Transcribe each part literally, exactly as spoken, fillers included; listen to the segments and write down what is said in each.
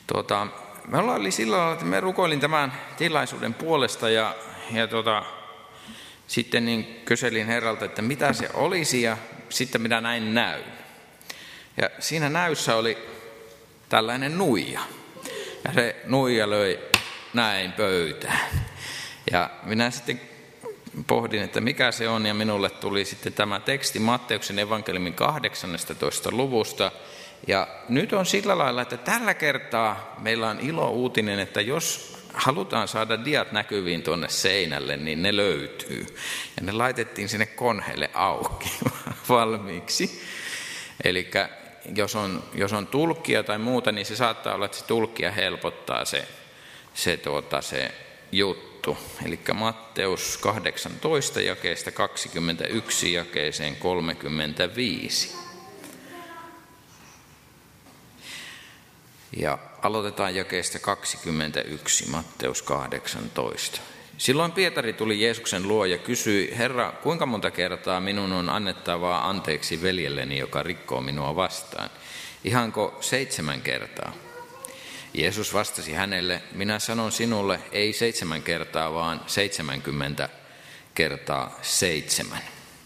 Tuota, me ollaan oli sillä lailla, että me rukoilin tämän tilaisuuden puolesta ja, ja tuota, sitten niin kyselin Herralta, että mitä se olisi ja sitten minä näin näyn. Ja siinä näyssä oli tällainen nuija. Ja se nuija löi näin pöytään. Ja minä sitten pohdin, että mikä se on, ja minulle tuli sitten tämä teksti Matteuksen evankeliumin kahdeksannestatoista luvusta. Ja nyt on sillä lailla, että tällä kertaa meillä on ilo uutinen, että jos halutaan saada diat näkyviin tuonne seinälle, niin ne löytyy. Ja ne laitettiin sinne konheille auki valmiiksi. Eli jos on, jos on tulkkia tai muuta, niin se saattaa olla, että se tulkkia helpottaa se, se, tuota, se juttu. Eli Matteus kahdeksantoista jakeesta kaksikymmentäyksi jakeeseen kolmekymmentäviisi. Ja aloitetaan jakeesta kaksikymmentäyksi, Matteus kahdeksantoista. Silloin Pietari tuli Jeesuksen luo ja kysyi, Herra, kuinka monta kertaa minun on annettavaa anteeksi veljelleni, joka rikkoo minua vastaan? Ihanko seitsemän kertaa? Jeesus vastasi hänelle, minä sanon sinulle, ei seitsemän kertaa, vaan seitsemänkymmentä kertaa seitsemän.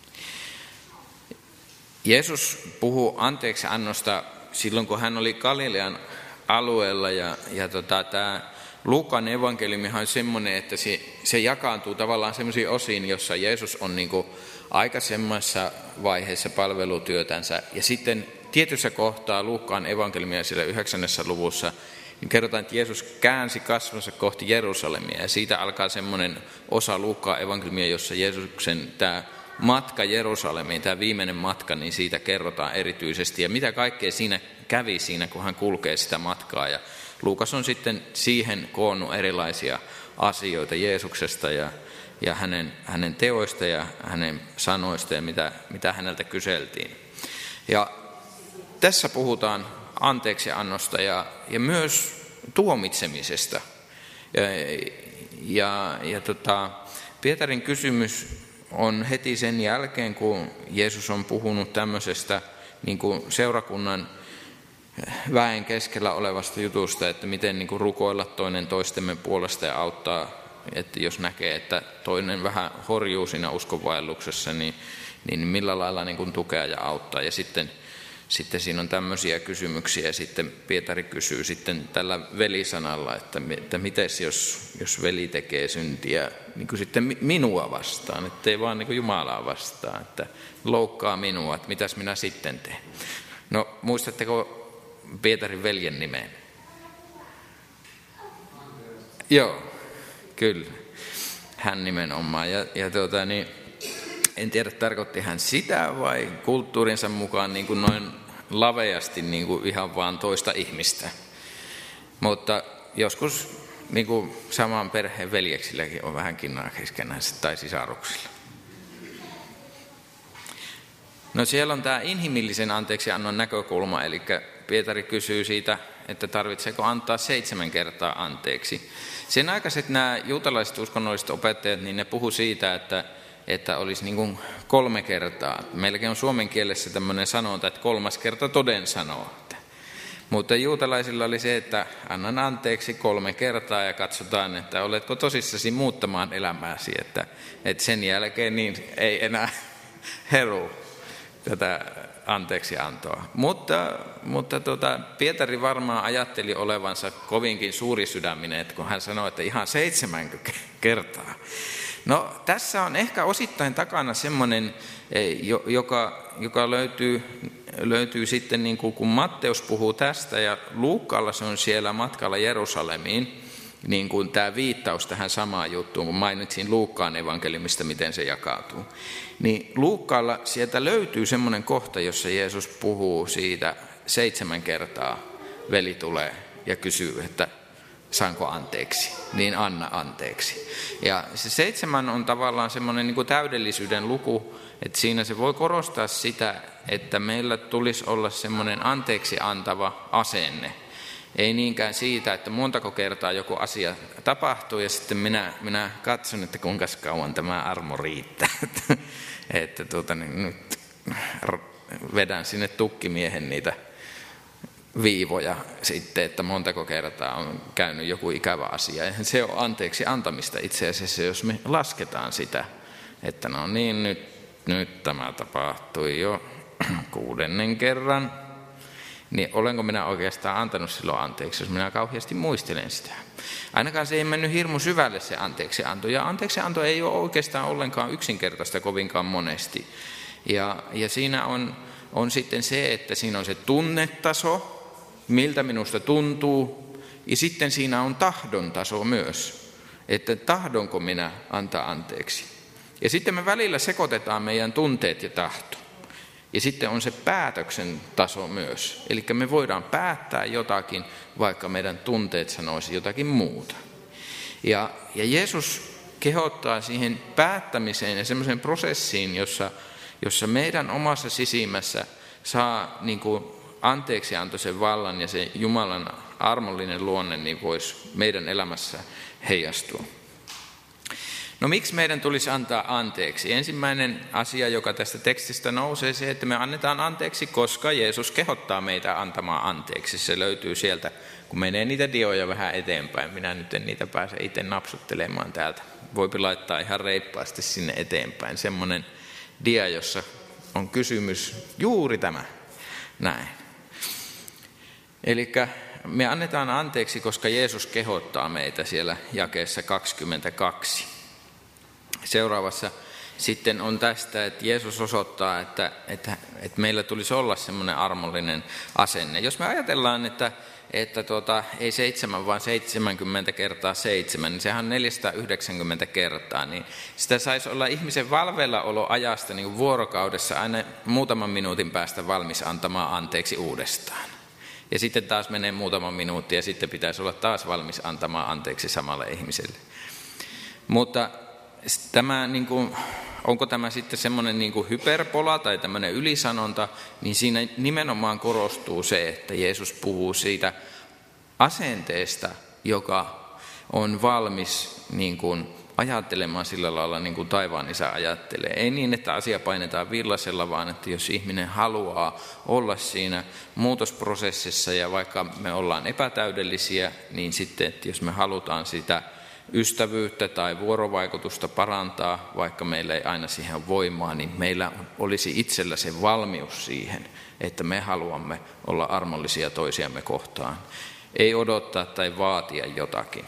Jeesus puhuu anteeksi annosta silloin, kun hän oli Galilean alueella, ja, ja tota, tämä Luukan evankeliumihan on semmoinen, että se, se jakaantuu tavallaan semmoisiin osiin, jossa Jeesus on niin kuin aikaisemmassa vaiheessa palvelutyötänsä, ja sitten tietyssä kohtaa Luukan evankeliumia siellä yhdeksännessä luvussa, niin kerrotaan, että Jeesus käänsi kasvonsa kohti Jerusalemia, ja siitä alkaa semmoinen osa Luukan evankeliumia, jossa Jeesuksen tämä matka Jerusalemiin, tämä viimeinen matka, niin siitä kerrotaan erityisesti, ja mitä kaikkea siinä kävi siinä, kun hän kulkee sitä matkaa. Ja Luukas on sitten siihen koonnut erilaisia asioita Jeesuksesta ja, ja hänen, hänen teoista ja hänen sanoista ja mitä, mitä häneltä kyseltiin. Ja tässä puhutaan anteeksiannosta ja, ja myös tuomitsemisesta. Ja, ja, ja tota, Pietarin kysymys on heti sen jälkeen, kun Jeesus on puhunut tämmöisestä niin kuin seurakunnan väen keskellä olevasta jutusta, että miten niin kuin rukoilla toinen toistemme puolesta ja auttaa, että jos näkee, että toinen vähän horjuu siinä uskonvaelluksessa, niin, niin millä lailla niin kuin tukea ja auttaa. Ja sitten, sitten siinä on tämmöisiä kysymyksiä, ja sitten Pietari kysyy sitten tällä velisanalla, että, että mites jos, jos veli tekee syntiä niin kuin sitten minua vastaan, ettei vaan niin kuin Jumalaa vastaan, että loukkaa minua, että mitäs minä sitten teen. No muistatteko Pietarin veljen nimeen? Joo, kyllä. Hän nimenomaan. Ja, ja tuota, niin, en tiedä, tarkoitti hän sitä vai kulttuurinsa mukaan niin kuin noin laveasti niin kuin ihan vaan toista ihmistä. Mutta joskus niin kuin saman perheen veljeksilläkin on vähän kinnaa keskenään tai sisaruksilla. No siellä on tämä inhimillisen anteeksiannon näkökulma, eli Pietari kysyy siitä, että tarvitseeko antaa seitsemän kertaa anteeksi. Sen aikaiset nämä juutalaiset uskonnolliset opettajat, niin ne puhu siitä, että, että olisi niin kuin kolme kertaa. Meilläkin on suomen kielessä tämmöinen sanonta, että kolmas kerta toden sanoo. Mutta juutalaisilla oli se, että annan anteeksi kolme kertaa ja katsotaan, että oletko tosissasi muuttamaan elämääsi, että, että sen jälkeen niin ei enää heru tätä anteeksiantoa. Mutta, mutta tuota, Pietari varmaan ajatteli olevansa kovinkin suuri sydäminen, että kun hän sanoi, että ihan seitsemän kertaa. No tässä on ehkä osittain takana semmoinen, joka, joka löytyy, löytyy sitten, niin kuin, kun Matteus puhuu tästä ja Luukalla se on siellä matkalla Jerusalemiin, niin kuin tämä viittaus tähän samaan juttuun, kun mainitsin Luukkaan evankeliumista, miten se jakautuu. Niin Luukkaalla sieltä löytyy semmoinen kohta, jossa Jeesus puhuu siitä seitsemän kertaa. Veli tulee ja kysyy, että saanko anteeksi? Niin anna anteeksi. Ja se seitsemän on tavallaan semmoinen niin kuin täydellisyyden luku, että siinä se voi korostaa sitä, että meillä tulisi olla semmoinen anteeksi antava asenne. Ei niinkään siitä, että montako kertaa joku asia tapahtuu ja sitten minä, minä katson, että kuinka kauan tämä armo riittää. että tuota, niin nyt vedän sinne tukkimiehen niitä viivoja sitten, että montako kertaa on käynyt joku ikävä asia. Eihän se ole anteeksi antamista itse asiassa, jos me lasketaan sitä, että no niin, nyt, nyt tämä tapahtui jo kuudennen kerran, niin olenko minä oikeastaan antanut silloin anteeksi, jos minä kauheasti muistelen sitä. Ainakaan se ei mennyt hirmu syvälle se anteeksianto, ja anteeksianto ei ole oikeastaan ollenkaan yksinkertaista kovinkaan monesti. Ja, ja siinä on, on sitten se, että siinä on se tunnetaso, miltä minusta tuntuu, ja sitten siinä on tahdon taso myös, että tahdonko minä antaa anteeksi. Ja sitten me välillä sekoitetaan meidän tunteet ja tahto. Ja sitten on se päätöksen taso myös. Eli me voidaan päättää jotakin, vaikka meidän tunteet sanoisi jotakin muuta. Ja, ja Jeesus kehottaa siihen päättämiseen ja semmoiseen prosessiin, jossa, jossa meidän omassa sisimmässä saa niin kuin anteeksiantoisen vallan ja se Jumalan armollinen luonne niin voisi meidän elämässä heijastua. No miksi meidän tulisi antaa anteeksi? Ensimmäinen asia, joka tästä tekstistä nousee, se, että me annetaan anteeksi, koska Jeesus kehottaa meitä antamaan anteeksi. Se löytyy sieltä, kun menee niitä dioja vähän eteenpäin. Minä nyt en niitä pääse itse napsuttelemaan täältä. Voipi laittaa ihan reippaasti sinne eteenpäin. Semmoinen dia, jossa on kysymys juuri tämä. Näin. Eli me annetaan anteeksi, koska Jeesus kehottaa meitä siellä jakeessa kaksikymmentäkaksi. Seuraavassa sitten on tästä, että Jeesus osoittaa, että, että, että meillä tulisi olla semmoinen armollinen asenne. Jos me ajatellaan, että, että tuota, ei seitsemän, vaan seitsemänkymmentä kertaa seitsemän, niin sehän on neljäsataayhdeksänkymmentä kertaa. Niin sitä saisi olla ihmisen valveillaoloajasta niin kuin vuorokaudessa aina muutaman minuutin päästä valmis antamaan anteeksi uudestaan. Ja sitten taas menee muutama minuutti ja sitten pitäisi olla taas valmis antamaan anteeksi samalle ihmiselle. Mutta tämä, niin kuin, onko tämä sitten semmoinen niin kuin hyperpola tai tämmöinen ylisanonta, niin siinä nimenomaan korostuu se, että Jeesus puhuu siitä asenteesta, joka on valmis niin kuin ajattelemaan sillä lailla, niin kuin taivaan isä ajattelee. Ei niin, että asia painetaan villasella, vaan että jos ihminen haluaa olla siinä muutosprosessissa ja vaikka me ollaan epätäydellisiä, niin sitten, että jos me halutaan sitä ystävyyttä tai vuorovaikutusta parantaa, vaikka meillä ei aina siihen ole voimaa, niin meillä olisi itsellä se valmius siihen, että me haluamme olla armollisia toisiamme kohtaan. Ei odottaa tai vaatia jotakin.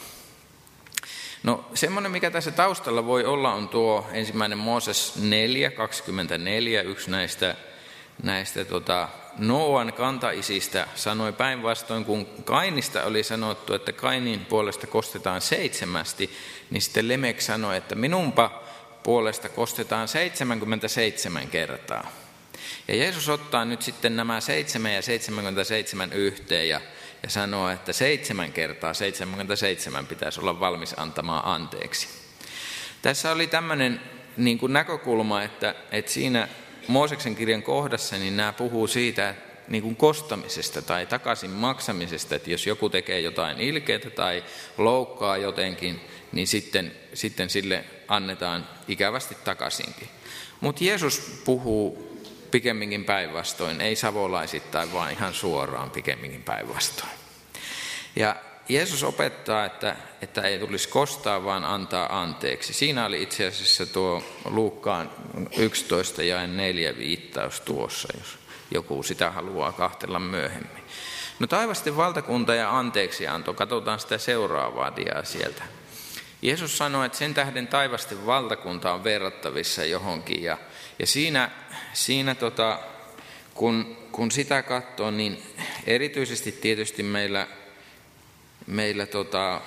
No semmoinen, mikä tässä taustalla voi olla, on tuo ensimmäinen Mooses neljä kaksikymmentäneljä, yksi näistä, näistä tota, Nooan kantaisistä sanoi päinvastoin, kun Kainista oli sanottu, että Kainin puolesta kostetaan seitsemästi, niin sitten Lemek sanoi, että minunpa puolesta kostetaan seitsemänkymmentäseitsemän kertaa. Ja Jeesus ottaa nyt sitten nämä seitsemän ja seitsemänkymmentäseitsemän yhteen ja, ja sanoo, että seitsemän kertaa seitsemänkymmentäseitsemän pitäisi olla valmis antamaan anteeksi. Tässä oli tämmöinen niin kuin näkökulma, että, että siinä Mooseksen kirjan kohdassa niin nämä puhuu siitä niin kuin kostamisesta tai takaisin maksamisesta, että jos joku tekee jotain ilkeätä tai loukkaa jotenkin, niin sitten, sitten sille annetaan ikävästi takaisinkin. Mutta Jeesus puhuu pikemminkin päinvastoin, ei savolaisittain, vaan ihan suoraan pikemminkin päinvastoin. Ja Jeesus opettaa, että, että ei tulisi kostaa, vaan antaa anteeksi. Siinä oli itse asiassa tuo Luukkaan yksitoista ja neljä viittaus tuossa, jos joku sitä haluaa kahtella myöhemmin. No taivasten valtakunta ja anteeksianto, katsotaan sitä seuraavaa diaa sieltä. Jeesus sanoi, että sen tähden taivasten valtakunta on verrattavissa johonkin. Ja, ja siinä, siinä tota, kun, kun sitä katsoo, niin erityisesti tietysti meillä Meillä tota,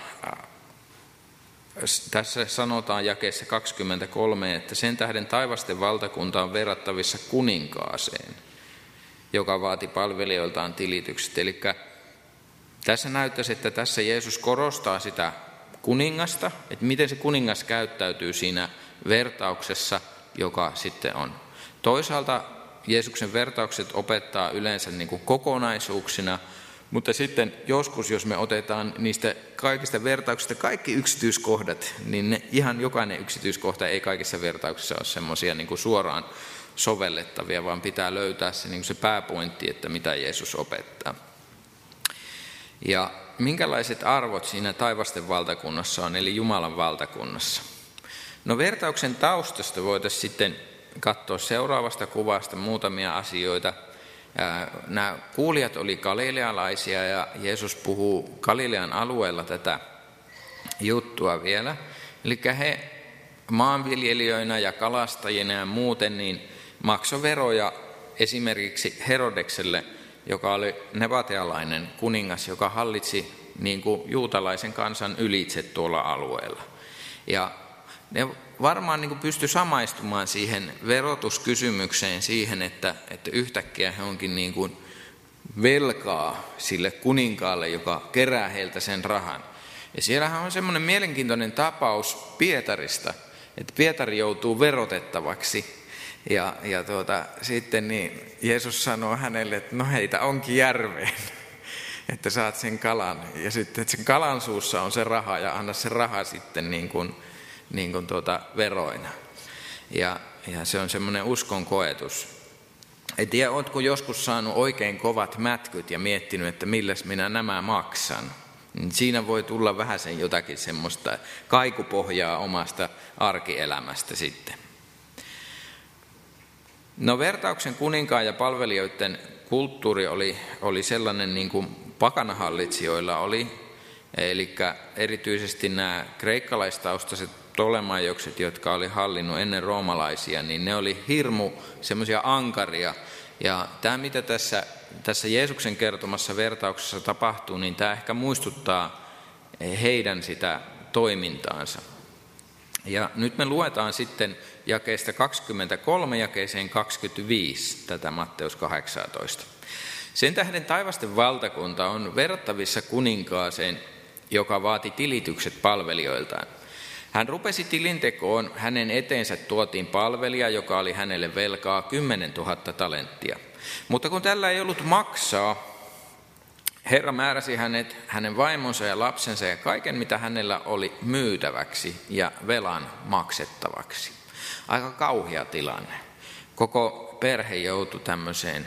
tässä sanotaan jakeessa kaksikymmentäkolme, että sen tähden taivasten valtakunta on verrattavissa kuninkaaseen, joka vaati palvelijoiltaan tilitykset. Eli tässä näyttäisi, että tässä Jeesus korostaa sitä kuningasta, että miten se kuningas käyttäytyy siinä vertauksessa, joka sitten on. Toisaalta Jeesuksen vertaukset opettaa yleensä niin kuin kokonaisuuksina, mutta sitten joskus, jos me otetaan niistä kaikista vertauksista kaikki yksityiskohdat, niin ne, ihan jokainen yksityiskohta ei kaikissa vertauksissa ole semmoisia niin kuin suoraan sovellettavia, vaan pitää löytää se, niin kuin se pääpointti, että mitä Jeesus opettaa. Ja minkälaiset arvot siinä taivasten valtakunnassa on, eli Jumalan valtakunnassa? No vertauksen taustasta voitaisiin sitten katsoa seuraavasta kuvasta muutamia asioita. Nämä kuulijat oli galilealaisia ja Jeesus puhuu Galilean alueella tätä juttua vielä. Eli he maanviljelijöinä ja kalastajina ja muuten niin maksoi veroja esimerkiksi Herodekselle, joka oli nevatealainen kuningas, joka hallitsi niin kuin juutalaisen kansan ylitse tuolla alueella. Ja ne varmaan niin kuin pystyi samaistumaan siihen verotuskysymykseen siihen, että, että yhtäkkiä he onkin niin kuin velkaa sille kuninkaalle, joka kerää heiltä sen rahan. Ja siellähän on semmoinen mielenkiintoinen tapaus Pietarista, että Pietari joutuu verotettavaksi. Ja, ja tuota, sitten niin Jeesus sanoo hänelle, että no heitä onkin järveen, että saat sen kalan. Ja sitten että sen kalan suussa on se raha ja anna se raha sitten niin kuin, niin kuin tuota veroina. Ja, ja se on semmoinen uskon koetus. En tiedä, oletko joskus saanut oikein kovat mätkyt ja miettinyt, että milläs minä nämä maksan. Siinä voi tulla vähän sen jotakin semmoista kaikupohjaa omasta arkielämästä sitten. No vertauksen kuninkaan ja palvelijoiden kulttuuri oli, oli sellainen niin kuin pakanahallitsijoilla oli, eli erityisesti nämä kreikkalaistaustaset Ptolemaiokset, jotka oli hallinnut ennen roomalaisia, niin ne oli hirmu semmoisia ankaria. Ja tämä, mitä tässä, tässä Jeesuksen kertomassa vertauksessa tapahtuu, niin tämä ehkä muistuttaa heidän sitä toimintaansa. Ja nyt me luetaan sitten jakeesta kaksikymmentäkolme jakeeseen kaksikymmentäviisi tätä Matteus kahdeksantoista. Sen tähden taivasten valtakunta on verrattavissa kuninkaaseen, joka vaati tilitykset palvelijoiltaan. Hän rupesi tilintekoon, hänen eteensä tuotiin palvelija, joka oli hänelle velkaa kymmenen tuhatta talenttia. Mutta kun tällä ei ollut maksaa, Herra määräsi hänet, hänen vaimonsa ja lapsensa ja kaiken, mitä hänellä oli myytäväksi ja velan maksettavaksi. Aika kauhea tilanne. Koko perhe joutui tämmöiseen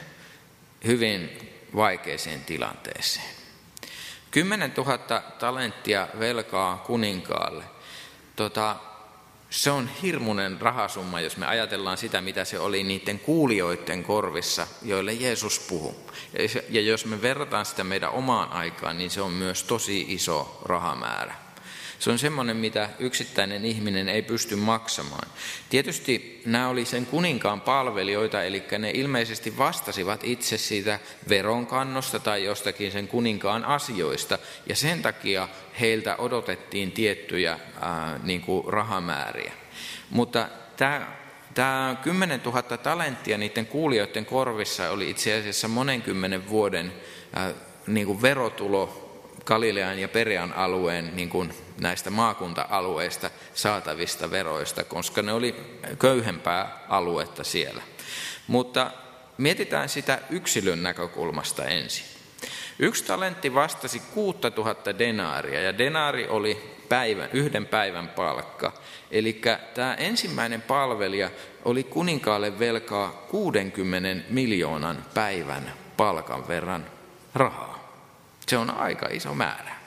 hyvin vaikeaseen tilanteeseen. Kymmenen tuhatta talenttia velkaa kuninkaalle. Tota, se on hirmuinen rahasumma, jos me ajatellaan sitä, mitä se oli niiden kuulijoiden korvissa, joille Jeesus puhui. Ja jos me verrataan sitä meidän omaan aikaan, niin se on myös tosi iso rahamäärä. Se on semmoinen, mitä yksittäinen ihminen ei pysty maksamaan. Tietysti nämä oli sen kuninkaan palvelijoita, eli ne ilmeisesti vastasivat itse siitä veronkannosta tai jostakin sen kuninkaan asioista, ja sen takia heiltä odotettiin tiettyjä ää, niin kuin rahamääriä. Mutta tämä, tämä kymmenen tuhatta talenttia niiden kuulijoiden korvissa oli itse asiassa monenkymmenen vuoden ää, niin kuin verotulo Galilean ja Perean alueen niin kuin näistä maakunta-alueista saatavista veroista, koska ne oli köyhempää aluetta siellä. Mutta mietitään sitä yksilön näkökulmasta ensin. Yksi talentti vastasi kuusituhatta denaaria, ja denaari oli päivän, yhden päivän palkka. Eli tämä ensimmäinen palvelija oli kuninkaalle velkaa kuudenkymmenen miljoonan päivän palkan verran rahaa. Se on aika iso määrä.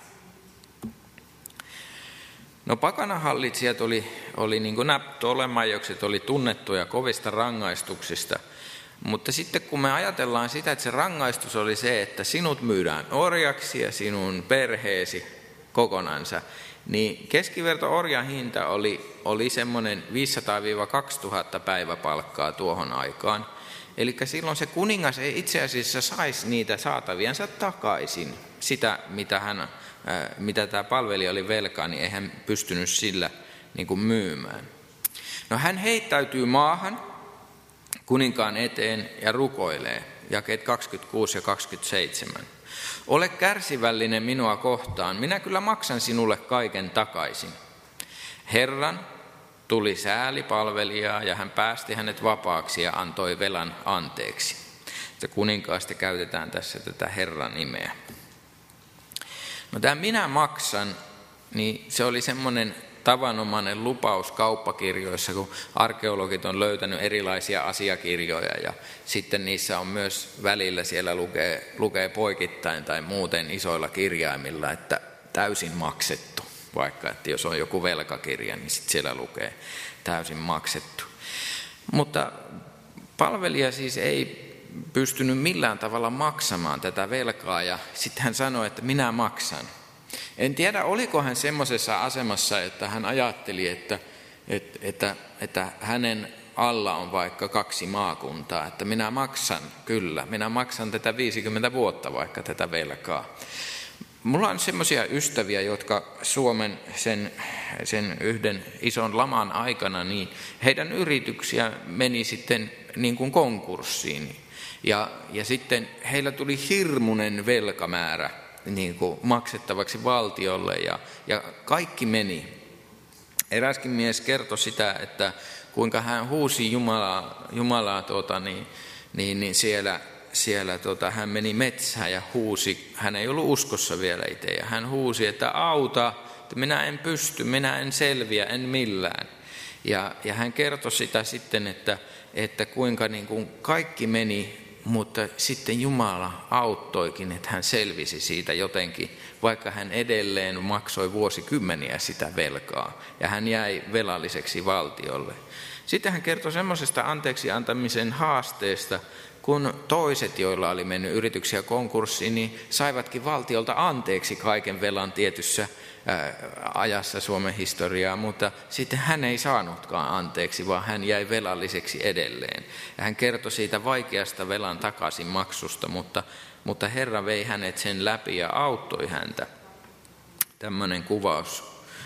No pakanahallitsijat oli, oli niin kuin nämä Ptolemaiokset, oli tunnettuja kovista rangaistuksista, mutta sitten kun me ajatellaan sitä, että se rangaistus oli se, että sinut myydään orjaksi ja sinun perheesi kokonansa, niin keskiverto orjan hinta oli, oli semmoinen viisisataa kaksituhatta päiväpalkkaa tuohon aikaan. Eli silloin se kuningas ei itse asiassa saisi niitä saataviansa takaisin, sitä mitä, hän, mitä tämä palvelija oli velkaa, niin ei hän pystynyt sillä niin kuin myymään. No hän heittäytyy maahan kuninkaan eteen ja rukoilee, jakeet kaksikymmentäkuusi ja kaksikymmentäseitsemän. Ole kärsivällinen minua kohtaan, minä kyllä maksan sinulle kaiken takaisin. Herran tuli sääli palvelijaa ja hän päästi hänet vapaaksi ja antoi velan anteeksi. Se kuninkaasta käytetään tässä tätä Herran nimeä. No tämä minä maksan, niin se oli semmoinen tavanomainen lupaus kauppakirjoissa, kun arkeologit on löytänyt erilaisia asiakirjoja ja sitten niissä on myös välillä siellä lukee, lukee poikittain tai muuten isoilla kirjaimilla, että täysin maksettu. Vaikka että jos on joku velkakirja, niin sitten siellä lukee täysin maksettu. Mutta palvelija siis ei pystynyt millään tavalla maksamaan tätä velkaa ja sitten hän sanoi, että minä maksan. En tiedä, oliko hän semmoisessa asemassa, että hän ajatteli, että, että, että, että hänen alla on vaikka kaksi maakuntaa, että minä maksan, kyllä, minä maksan tätä viisikymmentä vuotta vaikka tätä velkaa. Mulla on semmoisia ystäviä, jotka Suomen sen, sen yhden ison laman aikana, niin heidän yrityksiä meni sitten niin kuin konkurssiin. Ja, ja sitten heillä tuli hirmuinen velkamäärä niin kuin maksettavaksi valtiolle ja, ja kaikki meni. Eräskin mies kertoi sitä, että kuinka hän huusi Jumalaa, Jumalaa tuota, niin, niin, niin siellä, siellä tuota, hän meni metsään ja huusi, hän ei ollut uskossa vielä itse, ja hän huusi, että auta, että minä en pysty, minä en selviä, en millään. Ja, ja hän kertoi sitä sitten, että, että kuinka niin kuin kaikki meni, mutta sitten Jumala auttoikin, että hän selvisi siitä jotenkin, vaikka hän edelleen maksoi vuosikymmeniä sitä velkaa, ja hän jäi velalliseksi valtiolle. Sitten hän kertoi semmoisesta anteeksi antamisen haasteesta, kun toiset, joilla oli mennyt yrityksiä konkurssiin, niin saivatkin valtiolta anteeksi kaiken velan tietyssä ajassa Suomen historiaa, mutta sitten hän ei saanutkaan anteeksi, vaan hän jäi velalliseksi edelleen. Ja hän kertoi siitä vaikeasta velan takaisinmaksusta, mutta, mutta Herra vei hänet sen läpi ja auttoi häntä. Tämmöinen kuvaus,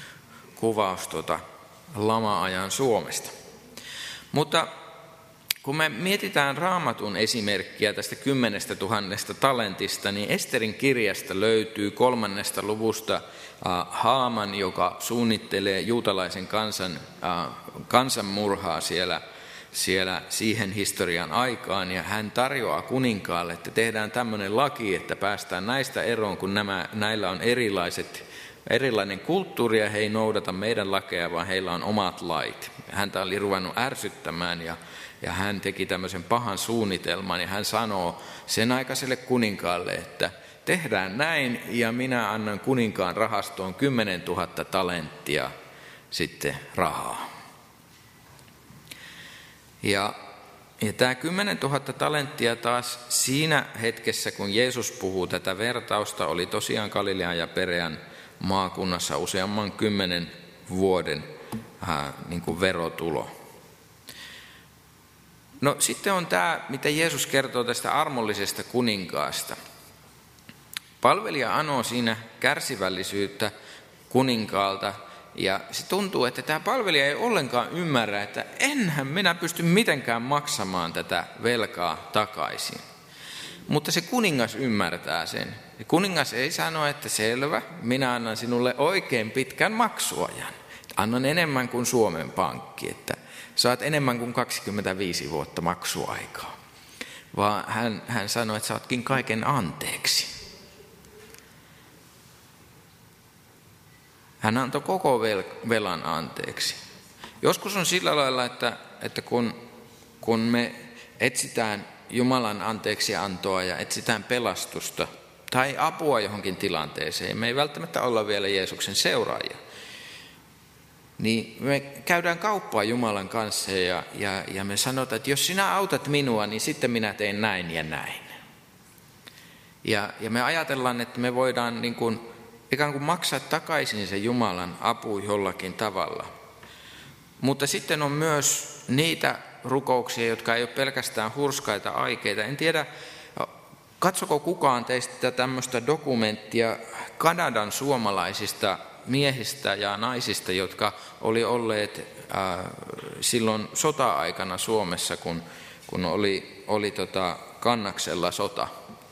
kuvaus tuota lama-ajan Suomesta. Mutta kun me mietitään Raamatun esimerkkiä tästä kymmenestä tuhannesta talentista, niin Esterin kirjasta löytyy kolmannesta luvusta Haaman, joka suunnittelee juutalaisen kansan, kansanmurhaa siellä, siellä siihen historian aikaan. Ja hän tarjoaa kuninkaalle, että tehdään tämmöinen laki, että päästään näistä eroon, kun nämä, näillä on erilaiset, erilainen kulttuuri ja he ei noudata meidän lakeja, vaan heillä on omat lait. Häntä oli ruvennut ärsyttämään ja Ja hän teki tämmöisen pahan suunnitelman ja hän sanoo sen aikaiselle kuninkaalle, että tehdään näin ja minä annan kuninkaan rahastoon kymmenen tuhatta talenttia sitten rahaa. Ja, ja tämä kymmenen tuhatta talenttia taas siinä hetkessä, kun Jeesus puhuu tätä vertausta, oli tosiaan Galilean ja Perean maakunnassa useamman kymmenen vuoden äh, niin kuin verotulo. No sitten on tämä, mitä Jeesus kertoo tästä armollisesta kuninkaasta. Palvelija anoo siinä kärsivällisyyttä kuninkaalta ja se tuntuu, että tämä palvelija ei ollenkaan ymmärrä, että enhän minä pysty mitenkään maksamaan tätä velkaa takaisin. Mutta se kuningas ymmärtää sen. Ja kuningas ei sano, että selvä, minä annan sinulle oikein pitkän maksuajan. Annan enemmän kuin Suomen Pankki, että saat enemmän kuin kaksikymmentäviisi vuotta maksuaikaa. Vaan hän, hän sanoi, että saatkin kaiken anteeksi. Hän antoi koko velan anteeksi. Joskus on sillä lailla, että, että kun, kun me etsitään Jumalan anteeksiantoa ja etsitään pelastusta tai apua johonkin tilanteeseen, me ei välttämättä olla vielä Jeesuksen seuraajia. Niin me käydään kauppaa Jumalan kanssa ja, ja, ja me sanotaan, että jos sinä autat minua, niin sitten minä teen näin ja näin. Ja, ja me ajatellaan, että me voidaan niin kuin, ikään kuin maksaa takaisin se Jumalan apu jollakin tavalla. Mutta sitten on myös niitä rukouksia, jotka ei ole pelkästään hurskaita aikeita. En tiedä, katsoko kukaan teistä tämmöistä dokumenttia Kanadan suomalaisista miehistä ja naisista, jotka oli olleet äh, silloin sota-aikana Suomessa, kun, kun oli, oli tota Kannaksella sota.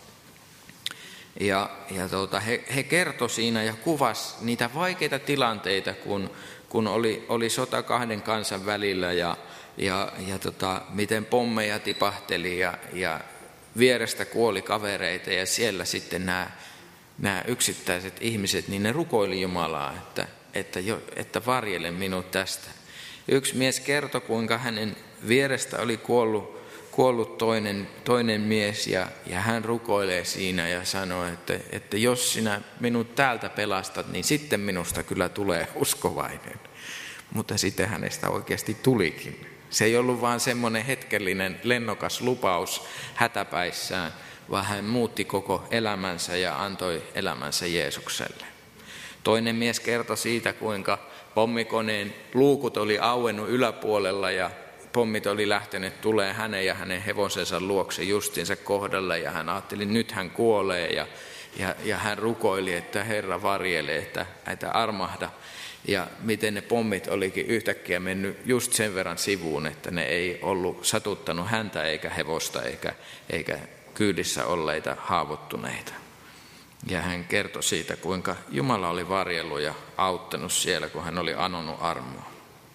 Ja, ja tota, he, he kertoi siinä ja kuvasi niitä vaikeita tilanteita, kun, kun oli, oli sota kahden kansan välillä ja, ja, ja tota, miten pommeja tipahteli ja, ja vierestä kuoli kavereita ja siellä sitten nämä nämä yksittäiset ihmiset, niin ne rukoili Jumalaa, että, että, jo, että varjele minut tästä. Yksi mies kertoi, kuinka hänen vierestä oli kuollut, kuollut toinen, toinen mies ja, ja hän rukoilee siinä ja sanoo, että, että jos sinä minut täältä pelastat, niin sitten minusta kyllä tulee uskovainen. Mutta sitten hänestä oikeasti tulikin. Se ei ollut vaan semmoinen hetkellinen lennokas lupaus hätäpäissään, vaan hän muutti koko elämänsä ja antoi elämänsä Jeesukselle. Toinen mies kertoi siitä, kuinka pommikoneen luukut oli auennut yläpuolella ja pommit oli lähtenyt tulee hänen ja hänen hevosensa luokse justiinsa kohdalle ja hän ajatteli, että nyt hän kuolee ja, ja, ja hän rukoili, että Herra varjelee, että, että armahda. Ja miten ne pommit olikin yhtäkkiä mennyt just sen verran sivuun, että ne ei ollut satuttanut häntä eikä hevosta eikä, eikä kyydissä olleita haavoittuneita. Ja hän kertoi siitä, kuinka Jumala oli varjellut ja auttanut siellä, kun hän oli anonut armoa.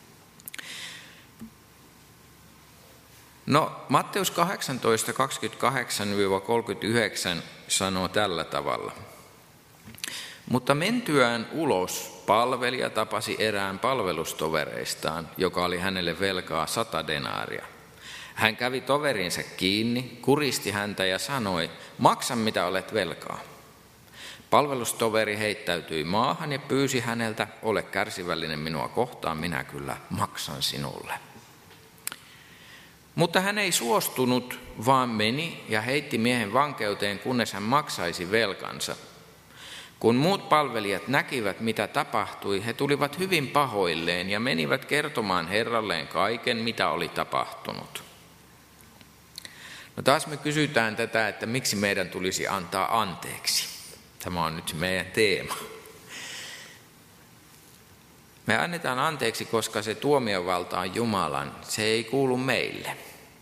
No, Matteus kahdeksantoista kaksikymmentäkahdeksan kolmekymmentäyhdeksän sanoo tällä tavalla. Mutta mentyään ulos palvelija tapasi erään palvelustovereistaan, joka oli hänelle velkaa sata denaaria. Hän kävi toverinsa kiinni, kuristi häntä ja sanoi, maksa mitä olet velkaa. Palvelustoveri heittäytyi maahan ja pyysi häneltä, ole kärsivällinen minua kohtaan, minä kyllä maksan sinulle. Mutta hän ei suostunut, vaan meni ja heitti miehen vankeuteen, kunnes hän maksaisi velkansa. Kun muut palvelijat näkivät, mitä tapahtui, he tulivat hyvin pahoilleen ja menivät kertomaan herralleen kaiken, mitä oli tapahtunut. No taas me kysytään tätä, että miksi meidän tulisi antaa anteeksi. Tämä on nyt meidän teema. Me annetaan anteeksi, koska se tuomiovalta on Jumalan. Se ei kuulu meille.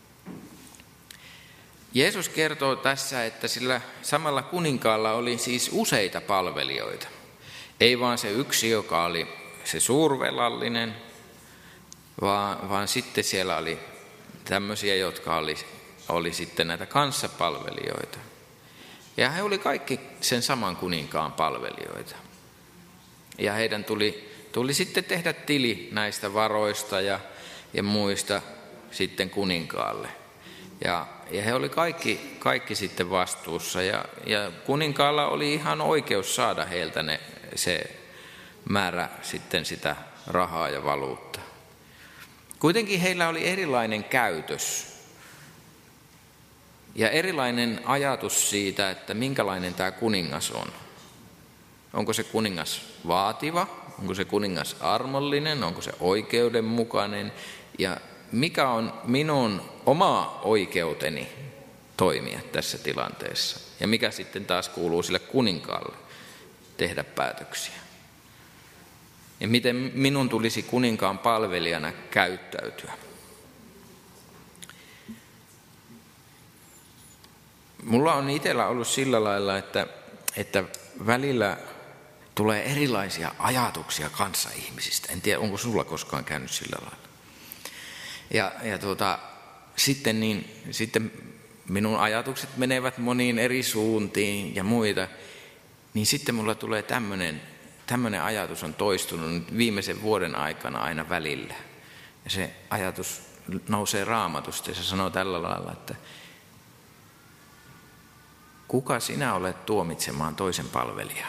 Jeesus kertoo tässä, että sillä samalla kuninkaalla oli siis useita palvelijoita. Ei vaan se yksi, joka oli se suurvelallinen, vaan, vaan sitten siellä oli tämmöisiä, jotka oli, oli sitten näitä kanssapalvelijoita. Ja he oli kaikki sen saman kuninkaan palvelijoita. Ja heidän tuli, tuli sitten tehdä tili näistä varoista ja, ja muista sitten kuninkaalle. Ja, ja he oli kaikki, kaikki sitten vastuussa ja, ja kuninkaalla oli ihan oikeus saada heiltä ne, se määrä sitten sitä rahaa ja valuuttaa. Kuitenkin heillä oli erilainen käytös ja erilainen ajatus siitä, että minkälainen tämä kuningas on. Onko se kuningas vaativa, onko se kuningas armollinen, onko se oikeudenmukainen ja mikä on minun oma oikeuteni toimia tässä tilanteessa ja mikä sitten taas kuuluu sille kuninkaalle tehdä päätöksiä. Ja miten minun tulisi kuninkaan palvelijana käyttäytyä. Mulla on itsellä ollut sillä lailla, että, että välillä tulee erilaisia ajatuksia kanssaihmisistä. En tiedä, onko sulla koskaan käynyt sillä lailla. Ja, ja tuota, sitten, niin, sitten minun ajatukset menevät moniin eri suuntiin ja muita, niin sitten mulla tulee tämmöinen, tämmöinen ajatus on toistunut viimeisen vuoden aikana aina välillä. Ja se ajatus nousee Raamatusta ja se sanoo tällä lailla, että kuka sinä olet tuomitsemaan toisen palvelijaa?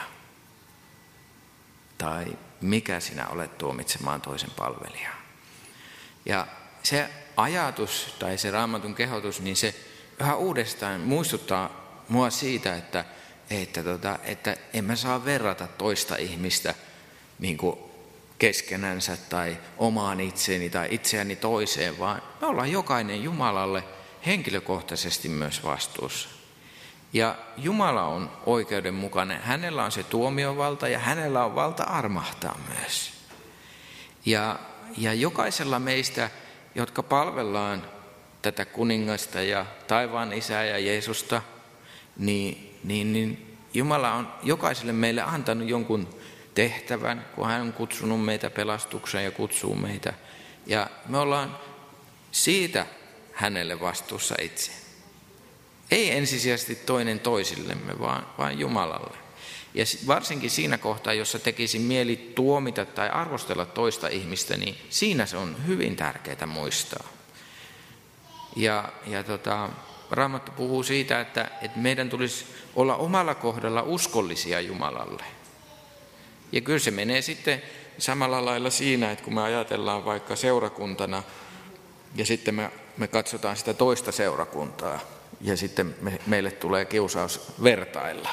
Tai mikä sinä olet tuomitsemaan toisen palvelijaa? Ja se ajatus tai se Raamatun kehotus, niin se yhä uudestaan muistuttaa mua siitä, että, että, tota, että en mä saa verrata toista ihmistä niin kuin keskenänsä tai omaan itseeni tai itseäni toiseen, vaan me ollaan jokainen Jumalalle henkilökohtaisesti myös vastuussa. Ja Jumala on oikeudenmukainen, hänellä on se tuomiovalta ja hänellä on valta armahtaa myös. Ja, ja jokaisella meistä, jotka palvellaan tätä kuningasta ja taivaan isää ja Jeesusta, niin, niin, niin Jumala on jokaiselle meille antanut jonkun tehtävän, kun hän on kutsunut meitä pelastukseen ja kutsuu meitä. Ja me ollaan siitä hänelle vastuussa itse. Ei ensisijaisesti toinen toisillemme, vaan, vaan Jumalalle. Ja varsinkin siinä kohtaa, jossa tekisi mieli tuomita tai arvostella toista ihmistä, niin siinä se on hyvin tärkeää muistaa. Ja, ja tota, Raamattu puhuu siitä, että, että meidän tulisi olla omalla kohdalla uskollisia Jumalalle. Ja kyllä se menee sitten samalla lailla siinä, että kun me ajatellaan vaikka seurakuntana ja sitten me, me katsotaan sitä toista seurakuntaa ja sitten me, meille tulee kiusaus vertailla.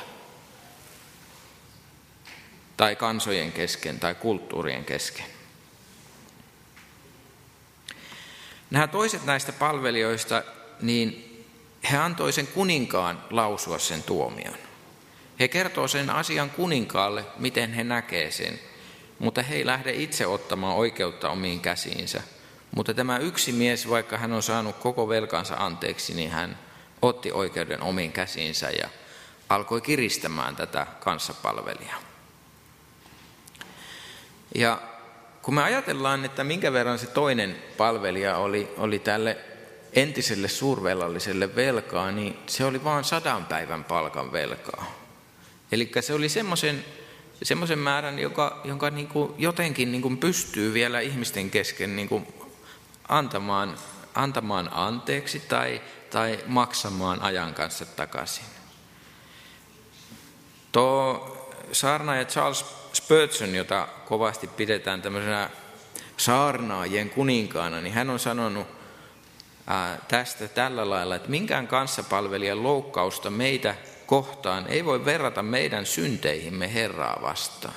Tai kansojen kesken tai kulttuurien kesken. Nämä toiset näistä palvelijoista, niin he antoi sen kuninkaan lausua sen tuomion. He kertoo sen asian kuninkaalle, miten he näkee sen, mutta he ei lähde itse ottamaan oikeutta omiin käsiinsä. Mutta tämä yksi mies, vaikka hän on saanut koko velkansa anteeksi, niin hän otti oikeuden omiin käsiinsä ja alkoi kiristämään tätä kanssapalvelijaa. Ja kun me ajatellaan, että minkä verran se toinen palvelija oli, oli tälle entiselle suurvelalliselle velkaa, niin se oli vain sadan päivän palkan velkaa. Eli se oli semmoisen, semmoisen määrän, joka, jonka niin kuin jotenkin niin kuin pystyy vielä ihmisten kesken niin kuin antamaan, antamaan anteeksi tai, tai maksamaan ajan kanssa takaisin. Tuo saarnaaja Charles Spurgeon, jota kovasti pidetään tämmöisenä saarnaajien kuninkaana, niin hän on sanonut ää, tästä tällä lailla, että minkään kanssapalvelijan loukkausta meitä kohtaan ei voi verrata meidän synteihimme Herraa vastaan.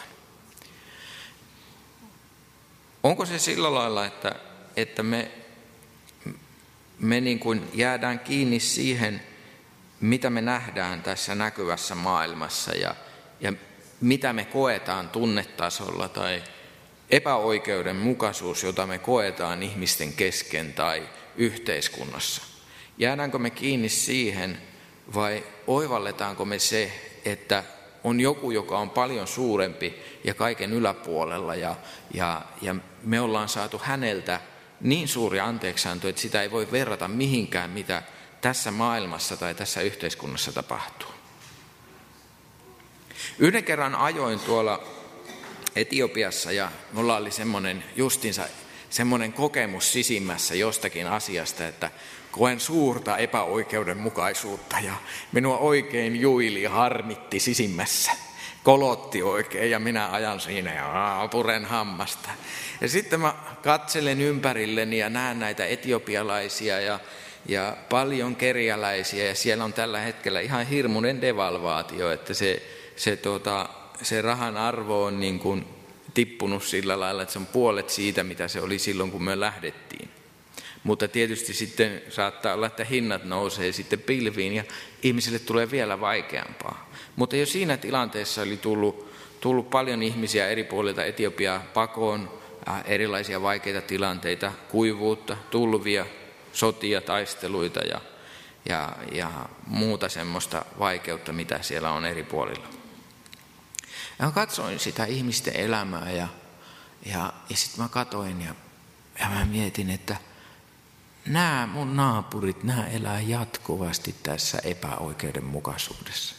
Onko se sillä lailla, että, että me, me niin kuin jäädään kiinni siihen, mitä me nähdään tässä näkyvässä maailmassa ja, ja mitä me koetaan tunnetasolla tai epäoikeudenmukaisuus, jota me koetaan ihmisten kesken tai yhteiskunnassa. Jäädäänkö me kiinni siihen vai oivalletaanko me se, että on joku, joka on paljon suurempi ja kaiken yläpuolella ja, ja, ja me ollaan saatu häneltä niin suuri anteeksianto, että sitä ei voi verrata mihinkään, mitä tässä maailmassa tai tässä yhteiskunnassa tapahtuu. Yhden kerran ajoin tuolla Etiopiassa ja mulla oli semmoinen justinsa semmoinen kokemus sisimmässä jostakin asiasta, että koen suurta epäoikeudenmukaisuutta ja minua oikein juili ja harmitti sisimmässä. Kolotti oikein ja minä ajan siinä ja puren hammasta. Ja sitten mä katselen ympärilleni ja näen näitä etiopialaisia ja, ja paljon kerjäläisiä ja siellä on tällä hetkellä ihan hirmuinen devalvaatio, että se Se, tuota, se rahan arvo on niin kuin tippunut sillä lailla, että se on puolet siitä, mitä se oli silloin, kun me lähdettiin. Mutta tietysti sitten saattaa olla, että hinnat nousee sitten pilviin ja ihmisille tulee vielä vaikeampaa. Mutta jo siinä tilanteessa oli tullut, tullut paljon ihmisiä eri puolilta Etiopiaa pakoon, erilaisia vaikeita tilanteita, kuivuutta, tulvia, sotia, taisteluita ja, ja, ja muuta semmoista vaikeutta, mitä siellä on eri puolilla. Ja mä katsoin sitä ihmisten elämää ja, ja, ja sitten mä katsoin ja, ja mä mietin, että nämä mun naapurit, nämä elää jatkuvasti tässä epäoikeudenmukaisuudessa,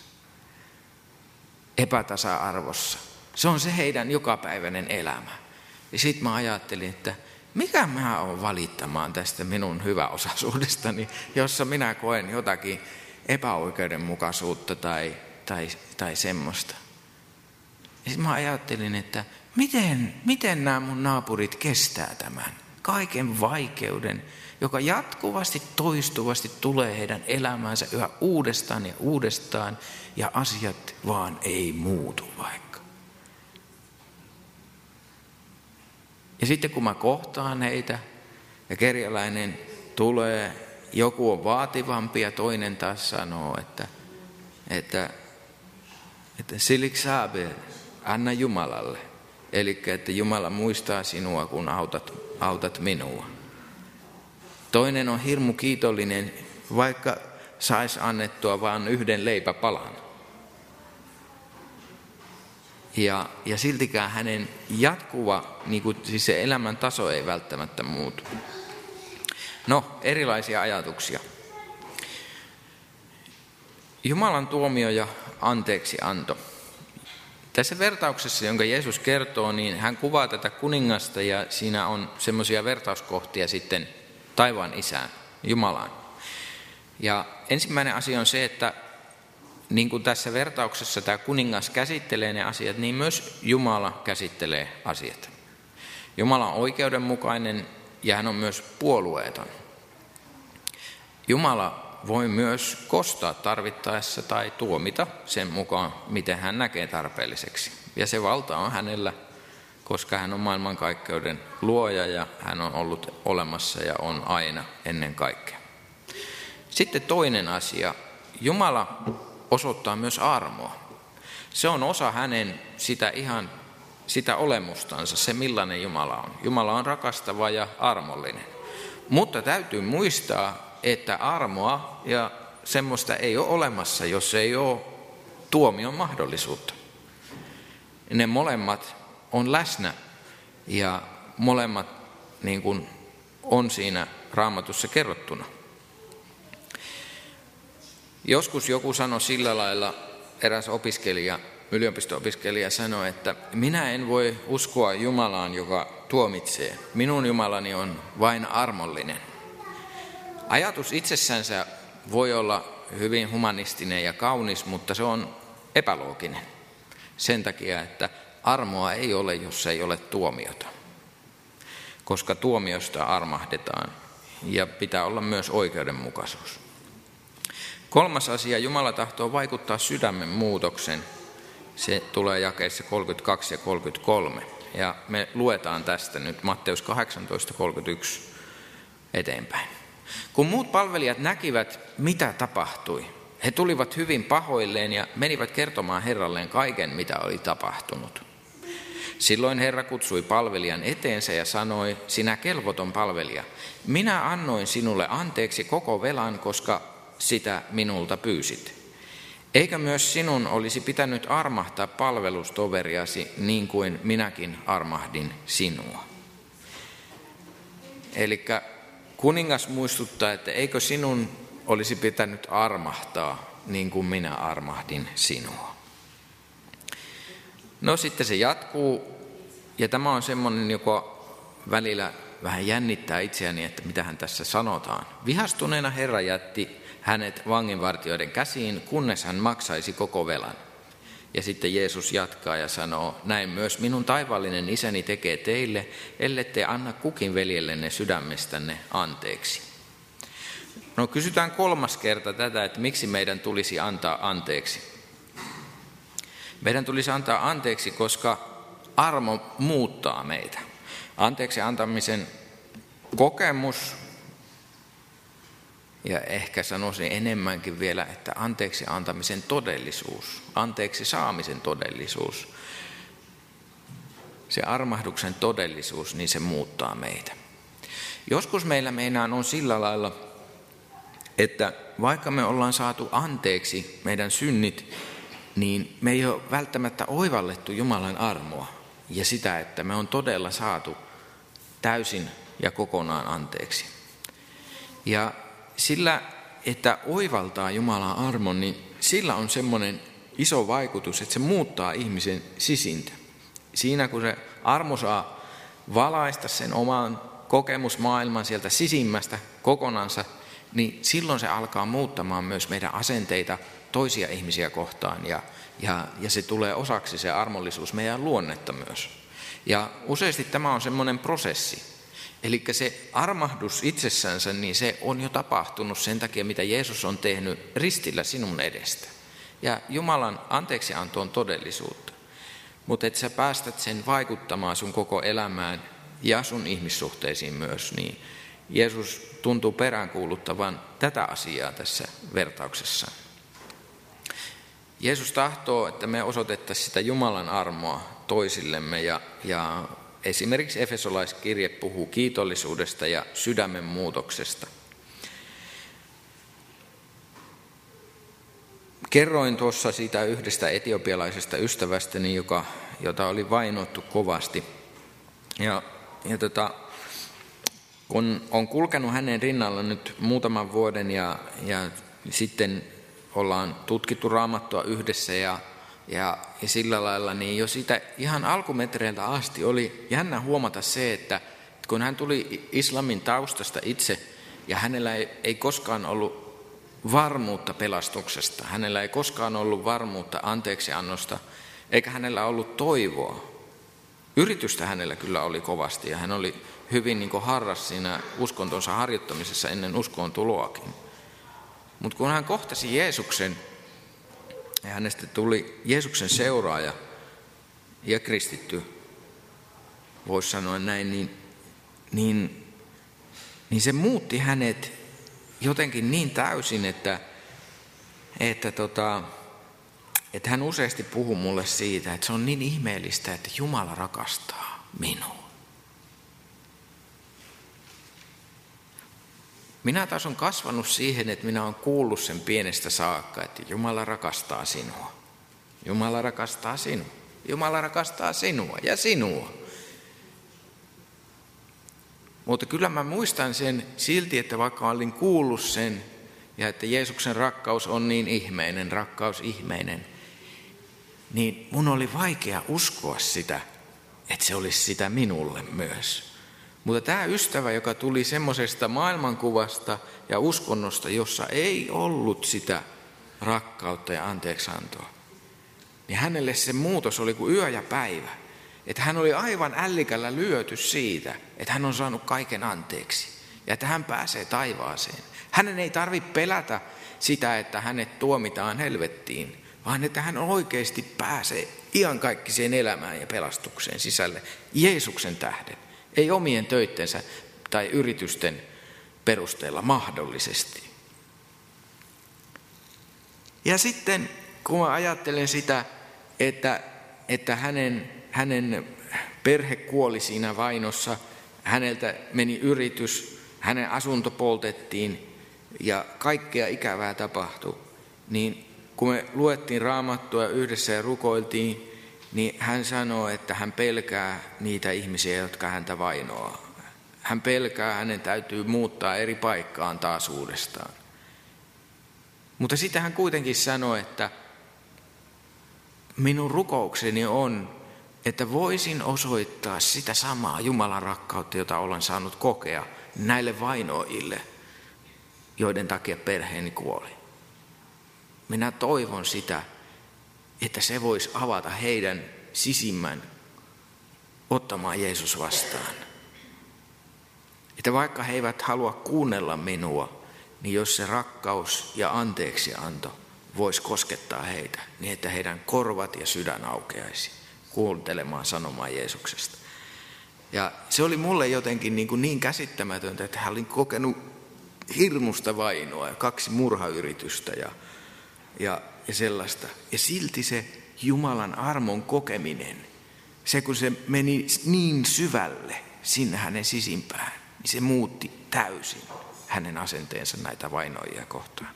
epätasa-arvossa. Se on se heidän jokapäiväinen elämä. Ja sitten mä ajattelin, että mikä mä oon valittamaan tästä minun hyväosaisuudestani, jossa minä koen jotakin epäoikeudenmukaisuutta tai, tai, tai semmoista. Ja sitten mä ajattelin, että miten, miten nämä mun naapurit kestää tämän kaiken vaikeuden, joka jatkuvasti, toistuvasti tulee heidän elämäänsä yhä uudestaan ja uudestaan, ja asiat vaan ei muutu vaikka. Ja sitten kun mä kohtaan heitä, ja kerjäläinen tulee, joku on vaativampi ja toinen taas sanoo, että, että, että silik saabe, anna Jumalalle. Eli että Jumala muistaa sinua, kun autat, autat minua. Toinen on hirmu kiitollinen, vaikka saisi annettua vain yhden leipäpalan. Ja, ja siltikään hänen jatkuva, niin kuin, siis se elämän taso ei välttämättä muutu. No, erilaisia ajatuksia. Jumalan tuomio ja anteeksianto. Tässä vertauksessa, jonka Jeesus kertoo, niin hän kuvaa tätä kuningasta ja siinä on semmoisia vertauskohtia sitten taivaan isään, Jumalaan. Ja ensimmäinen asia on se, että niin kuin tässä vertauksessa tämä kuningas käsittelee ne asiat, niin myös Jumala käsittelee asiat. Jumala on oikeudenmukainen ja hän on myös puolueeton. Jumala voi myös kostaa tarvittaessa tai tuomita sen mukaan, miten hän näkee tarpeelliseksi. Ja se valta on hänellä, koska hän on maailmankaikkeuden luoja ja hän on ollut olemassa ja on aina ennen kaikkea. Sitten toinen asia. Jumala osoittaa myös armoa. Se on osa hänen sitä ihan sitä olemustansa, se millainen Jumala on. Jumala on rakastava ja armollinen. Mutta täytyy muistaa, että armoa ja semmoista ei ole olemassa, jos ei ole tuomion mahdollisuutta. Ne molemmat on läsnä ja molemmat niin kuin on siinä Raamatussa kerrottuna. Joskus joku sanoi sillä lailla, eräs opiskelija, yliopisto-opiskelija sanoi, että minä en voi uskoa Jumalaan, joka tuomitsee. Minun Jumalani on vain armollinen. Ajatus itsessänsä voi olla hyvin humanistinen ja kaunis, mutta se on epälooginen. Sen takia, että armoa ei ole, jos ei ole tuomiota. Koska tuomiosta armahdetaan ja pitää olla myös oikeudenmukaisuus. Kolmas asia, Jumala tahtoo vaikuttaa sydämen muutoksen. Se tulee jakeissa kolmekymmentäkaksi ja kolmekymmentäkolme. Ja me luetaan tästä nyt Matteus kahdeksantoista kolmekymmentäyksi eteenpäin. Kun muut palvelijat näkivät, mitä tapahtui, he tulivat hyvin pahoilleen ja menivät kertomaan Herralleen kaiken, mitä oli tapahtunut. Silloin Herra kutsui palvelijan eteensä ja sanoi, sinä kelvoton palvelija, minä annoin sinulle anteeksi koko velan, koska sitä minulta pyysit. Eikä myös sinun olisi pitänyt armahtaa palvelustoveriasi niin kuin minäkin armahdin sinua. Eli kuningas muistuttaa, että eikö sinun olisi pitänyt armahtaa niin kuin minä armahdin sinua. No sitten se jatkuu, ja tämä on semmoinen, joka välillä vähän jännittää itseäni, että mitä hän tässä sanotaan. Vihastuneena Herra jätti hänet vanginvartijoiden käsiin, kunnes hän maksaisi koko velan. Ja sitten Jeesus jatkaa ja sanoo, näin myös minun taivaallinen isäni tekee teille, ellette anna kukin veljellenne sydämestänne anteeksi. No kysytään kolmas kerta tätä, että miksi meidän tulisi antaa anteeksi. Meidän tulisi antaa anteeksi, koska armo muuttaa meitä. Anteeksi antamisen kokemus, ja ehkä sanoisin enemmänkin vielä, että anteeksi antamisen todellisuus, anteeksi saamisen todellisuus, se armahduksen todellisuus, niin se muuttaa meitä. Joskus meillä meinaan on sillä lailla, että vaikka me ollaan saatu anteeksi meidän synnit, niin me ei ole välttämättä oivallettu Jumalan armoa ja sitä, että me on todella saatu täysin ja kokonaan anteeksi. Ja sillä, että oivaltaa Jumalan armon, niin sillä on semmoinen iso vaikutus, että se muuttaa ihmisen sisintä. Siinä kun se armo saa valaista sen oman kokemusmaailman sieltä sisimmästä kokonansa, niin silloin se alkaa muuttamaan myös meidän asenteita toisia ihmisiä kohtaan ja, ja, ja se tulee osaksi se armollisuus meidän luonnetta myös. Ja useasti tämä on semmoinen prosessi. Eli se armahdus itsessänsä, niin se on jo tapahtunut sen takia, mitä Jeesus on tehnyt ristillä sinun edestä. Ja Jumalan anteeksianto on todellisuutta. Mutta että sä päästät sen vaikuttamaan sun koko elämään ja sun ihmissuhteisiin myös, niin Jeesus tuntuu peräänkuuluttavan tätä asiaa tässä vertauksessa. Jeesus tahtoo, että me osoitettaisiin sitä Jumalan armoa toisillemme ja, ja esimerkiksi Efesolaiskirje puhuu kiitollisuudesta ja sydämen muutoksesta. Kerroin tuossa siitä yhdestä etiopialaisesta ystävästäni, joka, jota oli vainottu kovasti. Ja, ja tota, kun on kulkenut hänen rinnalla nyt muutaman vuoden ja, ja sitten ollaan tutkittu Raamattua yhdessä ja Ja, ja sillä lailla, niin jo sitä ihan alkumetreiltä asti oli jännä huomata se, että kun hän tuli islamin taustasta itse, ja hänellä ei, ei koskaan ollut varmuutta pelastuksesta, hänellä ei koskaan ollut varmuutta anteeksiannosta, eikä hänellä ollut toivoa. Yritystä hänellä kyllä oli kovasti, ja hän oli hyvin niin kuin harras siinä uskontonsa harjoittamisessa ennen uskoon tuloakin. Mutta kun hän kohtasi Jeesuksen, ja hänestä tuli Jeesuksen seuraaja ja kristitty, voisi sanoa näin, niin, niin, niin se muutti hänet jotenkin niin täysin, että, että, tota, että hän useasti puhuu mulle siitä, että se on niin ihmeellistä, että Jumala rakastaa minua. Minä taas olen kasvanut siihen, että minä olen kuullut sen pienestä saakka, että Jumala rakastaa sinua. Jumala rakastaa sinua. Jumala rakastaa sinua ja sinua. Mutta kyllä mä muistan sen silti, että vaikka olin kuullut sen, ja että Jeesuksen rakkaus on niin ihmeinen, rakkaus ihmeinen, niin mun oli vaikea uskoa sitä, että se olisi sitä minulle myös. Mutta tämä ystävä, joka tuli semmoisesta maailmankuvasta ja uskonnosta, jossa ei ollut sitä rakkautta ja anteeksiantoa, niin hänelle se muutos oli kuin yö ja päivä. Että hän oli aivan ällikällä lyöty siitä, että hän on saanut kaiken anteeksi ja että hän pääsee taivaaseen. Hänen ei tarvitse pelätä sitä, että hänet tuomitaan helvettiin, vaan että hän oikeasti pääsee iankaikkiseen elämään ja pelastukseen sisälle Jeesuksen tähden. Ei omien töittensä tai yritysten perusteella mahdollisesti. Ja sitten kun mä ajattelen sitä, että, että hänen, hänen perhe kuoli siinä vainossa, häneltä meni yritys, hänen asunto poltettiin ja kaikkea ikävää tapahtui, niin kun me luettiin Raamattua yhdessä ja rukoiltiin, niin hän sanoo, että hän pelkää niitä ihmisiä, jotka häntä vainoaa. Hän pelkää, hänen täytyy muuttaa eri paikkaan taas uudestaan. Mutta sitten hän kuitenkin sanoi, että minun rukoukseni on, että voisin osoittaa sitä samaa Jumalan rakkautta, jota olen saanut kokea näille vainoajille, joiden takia perheeni kuoli. Minä toivon sitä, että se voisi avata heidän sisimmän ottamaan Jeesus vastaan. Että vaikka he eivät halua kuunnella minua, niin jos se rakkaus ja anteeksianto voisi koskettaa heitä, niin että heidän korvat ja sydän aukeaisi kuuntelemaan sanomaa Jeesuksesta. Ja se oli mulle jotenkin niin, kuin niin käsittämätöntä, että hän oli kokenut hirmusta vainoa ja kaksi murhayritystä ja, ja, ja sellaista. Ja silti se Jumalan armon kokeminen, se kun se meni niin syvälle sinne hänen sisimpään, niin se muutti täysin hänen asenteensa näitä vainoajia kohtaan.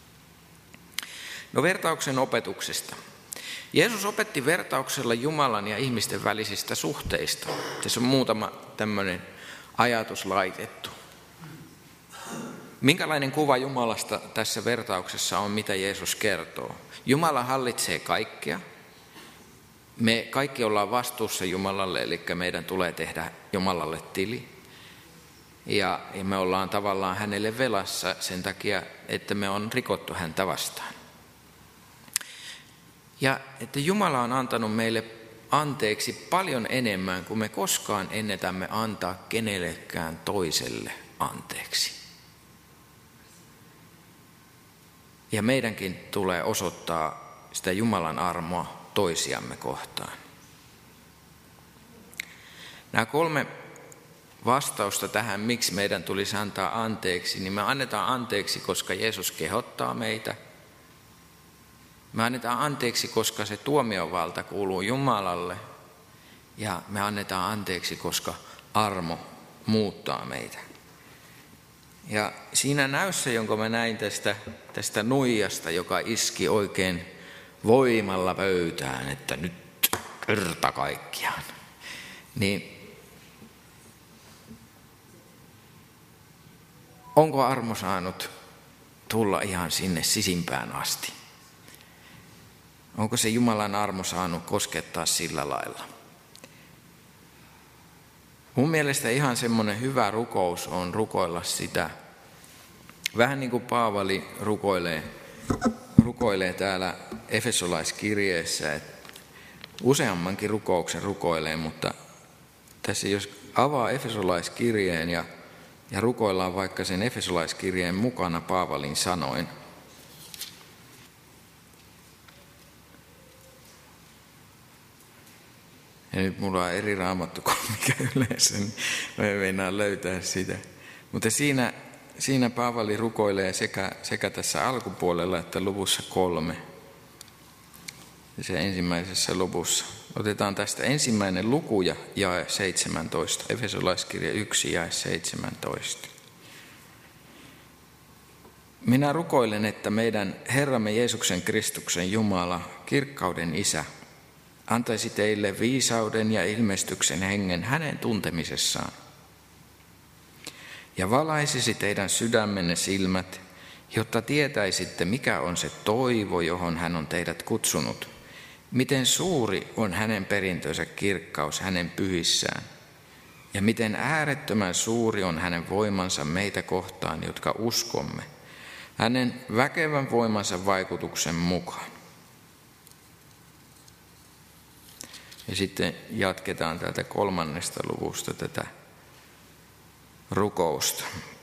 No vertauksen opetuksesta. Jeesus opetti vertauksella Jumalan ja ihmisten välisistä suhteista. Tässä on muutama tämmöinen ajatus laitettu. Minkälainen kuva Jumalasta tässä vertauksessa on, mitä Jeesus kertoo? Jumala hallitsee kaikkea. Me kaikki ollaan vastuussa Jumalalle, eli meidän tulee tehdä Jumalalle tili. Ja me ollaan tavallaan hänelle velassa sen takia, että me on rikottu häntä vastaan. Ja että Jumala on antanut meille anteeksi paljon enemmän kuin me koskaan ennätämme antaa kenellekään toiselle anteeksi. Ja meidänkin tulee osoittaa sitä Jumalan armoa toisiamme kohtaan. Nämä kolme vastausta tähän, miksi meidän tulisi antaa anteeksi, niin me annetaan anteeksi, koska Jeesus kehottaa meitä. Me annetaan anteeksi, koska se tuomiovalta kuuluu Jumalalle. Ja me annetaan anteeksi, koska armo muuttaa meitä. Ja siinä näyssä, jonka mä näin tästä, tästä nuijasta, joka iski oikein voimalla pöytään, että nyt kerta kaikkiaan, niin onko armo saanut tulla ihan sinne sisimpään asti? Onko se Jumalan armo saanut koskettaa sillä lailla? Mun mielestä ihan semmoinen hyvä rukous on rukoilla sitä. Vähän niin kuin Paavali rukoilee, rukoilee täällä Efesolaiskirjeessä, että useammankin rukouksen rukoilee, mutta tässä jos avaa Efesolaiskirjeen ja, ja rukoillaan vaikka sen Efesolaiskirjeen mukana Paavalin sanoin, ja nyt mulla on eri raamattu kuin mikä yleensä, niin mä en meinaa löytää sitä. Mutta siinä, siinä Paavali rukoilee sekä, sekä tässä alkupuolella että luvussa kolme. Se ensimmäisessä luvussa. Otetaan tästä ensimmäinen luku ja jae seitsemäntoista. Efesolaiskirja yksi jae seitsemäntoista. Minä rukoilen, että meidän Herramme Jeesuksen Kristuksen Jumala, kirkkauden Isä, antaisi teille viisauden ja ilmestyksen hengen hänen tuntemisessaan. Ja valaisisi teidän sydämenne silmät, jotta tietäisitte, mikä on se toivo, johon hän on teidät kutsunut. Miten suuri on hänen perintönsä kirkkaus hänen pyhissään. Ja miten äärettömän suuri on hänen voimansa meitä kohtaan, jotka uskomme, hänen väkevän voimansa vaikutuksen mukaan. Ja sitten jatketaan täältä kolmannesta luvusta tätä rukousta.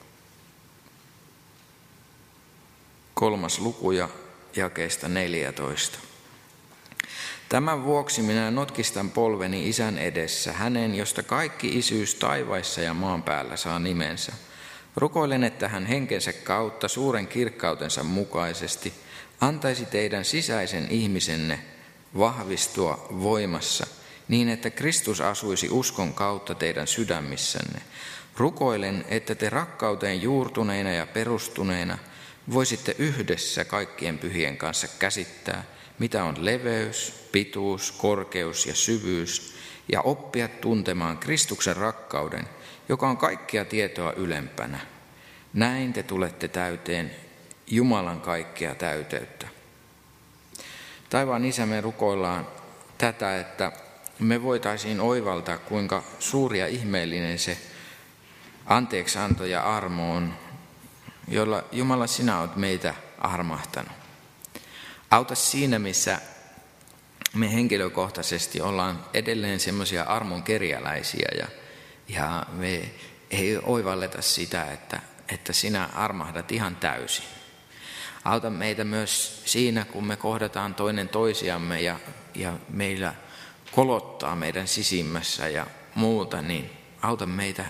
Kolmas luku ja jakeesta neljätoista. Tämän vuoksi minä notkistan polveni Isän edessä, hänen, josta kaikki isyys taivaissa ja maan päällä saa nimensä. Rukoilen, että hän henkensä kautta suuren kirkkautensa mukaisesti antaisi teidän sisäisen ihmisenne vahvistua voimassa, niin että Kristus asuisi uskon kautta teidän sydämissänne. Rukoilen, että te rakkauteen juurtuneina ja perustuneina voisitte yhdessä kaikkien pyhien kanssa käsittää, mitä on leveys, pituus, korkeus ja syvyys, ja oppia tuntemaan Kristuksen rakkauden, joka on kaikkia tietoa ylempänä. Näin te tulette täyteen Jumalan kaikkea täyteyttä. Taivaan Isä, me rukoillaan tätä, että me voitaisiin oivaltaa, kuinka suuri ja ihmeellinen se anteeksianto ja armo on, jolla Jumala sinä olet meitä armahtanut. Auta siinä, missä me henkilökohtaisesti ollaan edelleen semmoisia armon kerjäläisiä ja, ja me ei oivalleta sitä, että, että sinä armahdat ihan täysin. Auta meitä myös siinä, kun me kohdataan toinen toisiamme ja, ja meillä kolottaa meidän sisimmässä ja muuta, niin auta meitä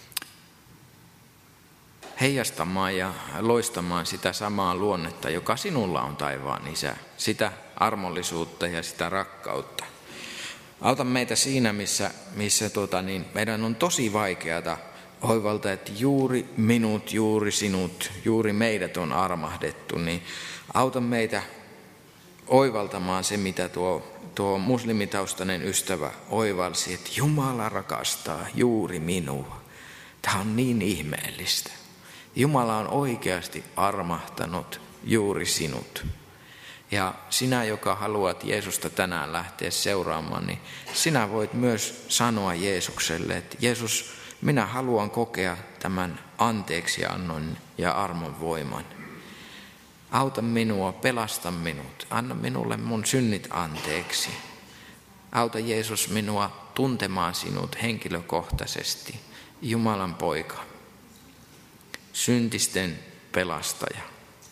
heijastamaan ja loistamaan sitä samaa luonnetta, joka sinulla on, taivaan Isä, sitä armollisuutta ja sitä rakkautta. Auta meitä siinä, missä, missä tota, niin meidän on tosi vaikeata oivaltaa, että juuri minut, juuri sinut, juuri meidät on armahdettu, niin auta meitä oivaltamaan se, mitä tuo, tuo muslimitaustainen ystävä oivalsi, että Jumala rakastaa juuri minua. Tämä on niin ihmeellistä. Jumala on oikeasti armahtanut juuri sinut. Ja sinä, joka haluat Jeesusta tänään lähteä seuraamaan, niin sinä voit myös sanoa Jeesukselle, että Jeesus, minä haluan kokea tämän anteeksiannon ja armon voiman. Auta minua, pelasta minut, anna minulle mun synnit anteeksi. Auta Jeesus minua tuntemaan sinut henkilökohtaisesti, Jumalan poika, syntisten pelastaja,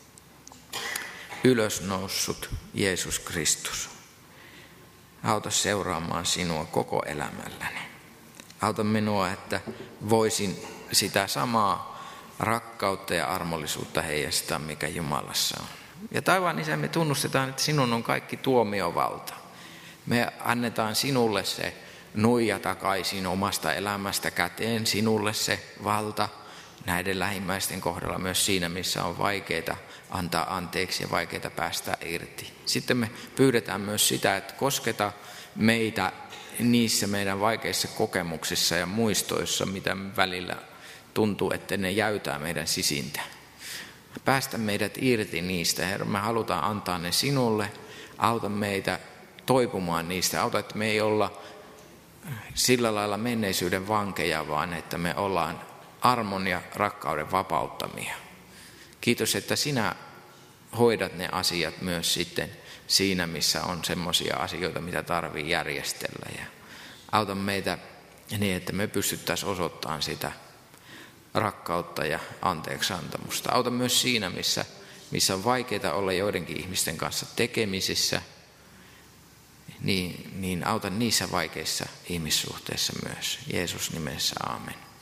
ylösnoussut Jeesus Kristus. Auta seuraamaan sinua koko elämälläni. Auta minua, että voisin sitä samaa rakkautta ja armollisuutta heijastaa, mikä Jumalassa on. Ja taivaan Isä, me tunnustetaan, että sinun on kaikki tuomiovalta. Me annetaan sinulle se nuija takaisin omasta elämästä käteen, sinulle se valta näiden lähimmäisten kohdalla myös siinä, missä on vaikeaa antaa anteeksi ja vaikeaa päästä irti. Sitten me pyydetään myös sitä, että kosketa meitä niissä meidän vaikeissa kokemuksissa ja muistoissa, mitä välillä tuntuu, että ne jäytää meidän sisintä. Päästä meidät irti niistä, Herra. Me halutaan antaa ne sinulle. auta meitä toipumaan niistä. Auta, että me ei olla sillä lailla menneisyyden vankeja, vaan että me ollaan armon ja rakkauden vapauttamia. Kiitos, että sinä hoidat ne asiat myös sitten siinä, missä on semmoisia asioita, mitä tarvii järjestellä. Ja auta meitä niin, että me pystyttäisiin osoittamaan sitä rakkautta ja anteeksiantamusta. Auta myös siinä, missä, missä on vaikeaa olla joidenkin ihmisten kanssa tekemisissä, niin, niin auta niissä vaikeissa ihmissuhteissa myös. Jeesus nimessä, aamen.